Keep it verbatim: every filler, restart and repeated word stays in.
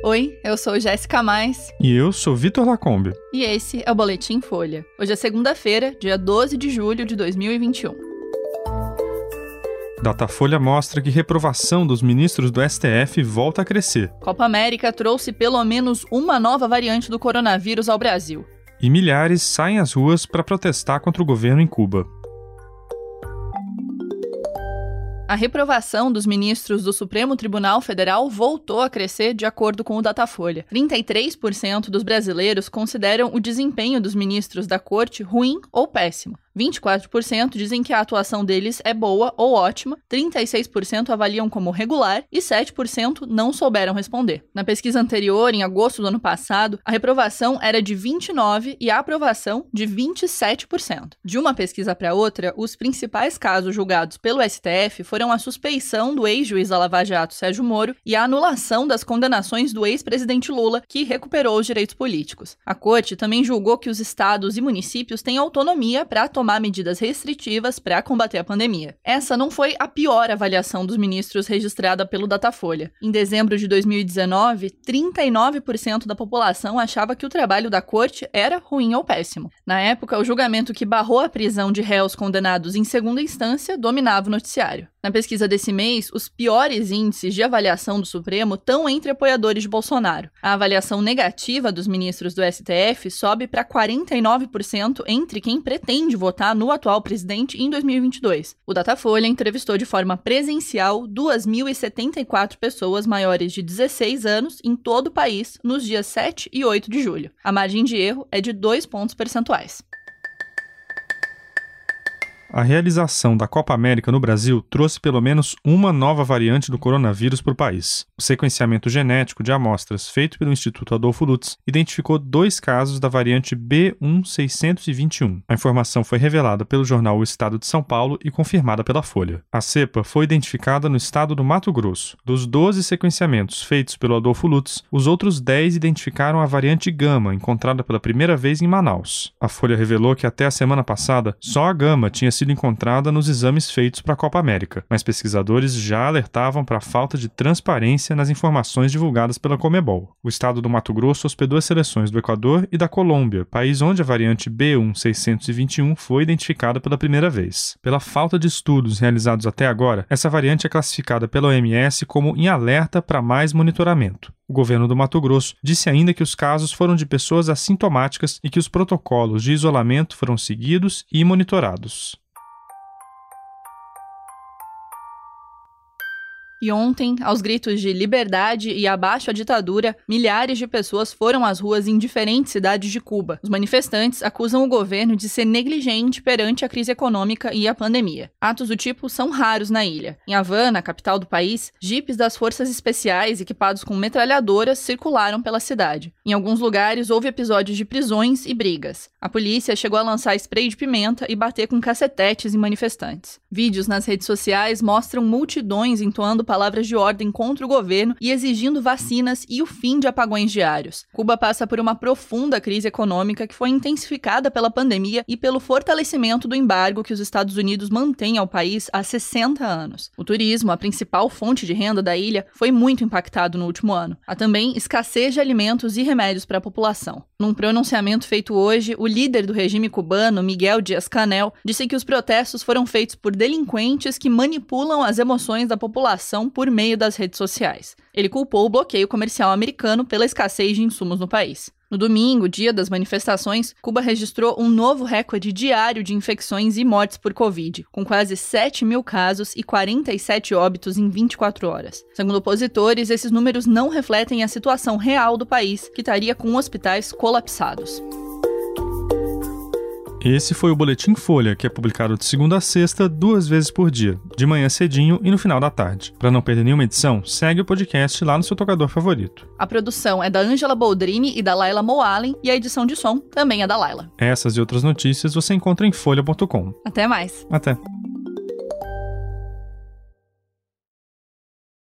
Oi, eu sou Jéssica Mais. E eu sou Vitor Lacombe. E esse é o Boletim Folha. Hoje é segunda-feira, dia doze de julho de dois mil e vinte e um. Datafolha mostra que reprovação dos ministros do S T F volta a crescer. Copa América trouxe pelo menos uma nova variante do coronavírus ao Brasil. E milhares saem às ruas para protestar contra o governo em Cuba. A reprovação dos ministros do Supremo Tribunal Federal voltou a crescer de acordo com o Datafolha. trinta e três por cento dos brasileiros consideram o desempenho dos ministros da corte ruim ou péssimo. vinte e quatro por cento dizem que a atuação deles é boa ou ótima, trinta e seis por cento avaliam como regular e sete por cento não souberam responder. Na pesquisa anterior, em agosto do ano passado, a reprovação era de vinte e nove por cento e a aprovação de vinte e sete por cento. De uma pesquisa para outra, os principais casos julgados pelo S T F foram a suspeição do ex-juiz da Lava Jato, Sérgio Moro, e a anulação das condenações do ex-presidente Lula, que recuperou os direitos políticos. A corte também julgou que os estados e municípios têm autonomia para tomar medidas restritivas para combater a pandemia. Essa não foi a pior avaliação dos ministros registrada pelo Datafolha. Em dezembro de dois mil e dezenove, trinta e nove por cento da população achava que o trabalho da corte era ruim ou péssimo. Na época, o julgamento que barrou a prisão de réus condenados em segunda instância dominava o noticiário. Na pesquisa desse mês, os piores índices de avaliação do Supremo estão entre apoiadores de Bolsonaro. A avaliação negativa dos ministros do S T F sobe para quarenta e nove por cento entre quem pretende votar no atual presidente em dois mil e vinte e dois. O Datafolha entrevistou de forma presencial duas mil e setenta e quatro pessoas maiores de dezesseis anos em todo o país nos dias sete e oito de julho. A margem de erro é de dois pontos percentuais. A realização da Copa América no Brasil trouxe pelo menos uma nova variante do coronavírus para o país. O sequenciamento genético de amostras feito pelo Instituto Adolfo Lutz identificou dois casos da variante B um seiscentos e vinte e um. A informação foi revelada pelo jornal O Estado de São Paulo e confirmada pela Folha. A cepa foi identificada no estado do Mato Grosso. Dos doze sequenciamentos feitos pelo Adolfo Lutz, os outros dez identificaram a variante Gama, encontrada pela primeira vez em Manaus. A Folha revelou que até a semana passada, só a Gama tinha sido encontrada nos exames feitos para a Copa América, mas pesquisadores já alertavam para a falta de transparência nas informações divulgadas pela Conmebol. O estado do Mato Grosso hospedou as seleções do Equador e da Colômbia, país onde a variante B um seiscentos e vinte e um foi identificada pela primeira vez. Pela falta de estudos realizados até agora, essa variante é classificada pela O M S como em alerta para mais monitoramento. O governo do Mato Grosso disse ainda que os casos foram de pessoas assintomáticas e que os protocolos de isolamento foram seguidos e monitorados. E ontem, aos gritos de liberdade e abaixo a ditadura, milhares de pessoas foram às ruas em diferentes cidades de Cuba. Os manifestantes acusam o governo de ser negligente perante a crise econômica e a pandemia. Atos do tipo são raros na ilha. Em Havana, capital do país, jipes das forças especiais equipados com metralhadoras circularam pela cidade. Em alguns lugares, houve episódios de prisões e brigas. A polícia chegou a lançar spray de pimenta e bater com cacetetes em manifestantes. Vídeos nas redes sociais mostram multidões entoando palavras de ordem contra o governo e exigindo vacinas e o fim de apagões diários. Cuba passa por uma profunda crise econômica que foi intensificada pela pandemia e pelo fortalecimento do embargo que os Estados Unidos mantêm ao país há sessenta anos. O turismo, a principal fonte de renda da ilha, foi muito impactado no último ano. Há também escassez de alimentos e remédios para a população. Num pronunciamento feito hoje, o líder do regime cubano, Miguel Díaz-Canel, disse que os protestos foram feitos por delinquentes que manipulam as emoções da população por meio das redes sociais. Ele culpou o bloqueio comercial americano pela escassez de insumos no país. No domingo, dia das manifestações, Cuba registrou um novo recorde diário de infecções e mortes por Covid, com quase sete mil casos e quarenta e sete óbitos em vinte e quatro horas. Segundo opositores, esses números não refletem a situação real do país, que estaria com hospitais colapsados. Esse foi o Boletim Folha, que é publicado de segunda a sexta, duas vezes por dia, de manhã cedinho e no final da tarde. Para não perder nenhuma edição, segue o podcast lá no seu tocador favorito. A produção é da Ângela Boldrini e da Laila Moalen, e a edição de som também é da Laila. Essas e outras notícias você encontra em folha ponto com. Até mais. Até.